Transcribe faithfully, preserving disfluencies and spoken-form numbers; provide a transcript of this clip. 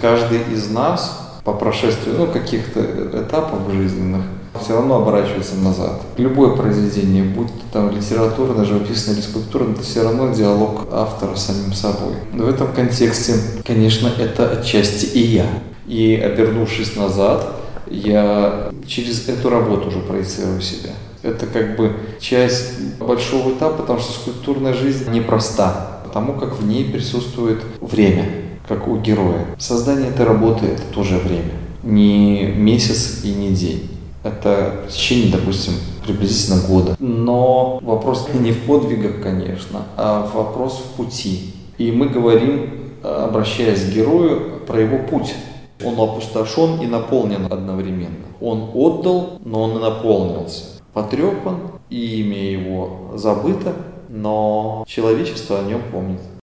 Каждый из нас по прошествию ну, каких-то этапов жизненных все равно оборачивается назад. Любое произведение, будь то там литературное, живописное или скульптурное, это все равно диалог автора с самим собой. В этом контексте, конечно, это отчасти и я. И обернувшись назад, я через эту работу уже проецирую себя. Это как бы часть большого этапа, потому что скульптурная жизнь непроста, потому как в ней присутствует время, как у героя. Создание этой работы – это тоже время, не месяц и не день. Это в течение, допустим, приблизительно года. Но вопрос не в подвигах, конечно, а вопрос в пути. И мы говорим, обращаясь к герою, про его путь. Он опустошен и наполнен одновременно. Он отдал, но он и наполнился. Потрепан, и имя его забыто, но человечество о нем помнит.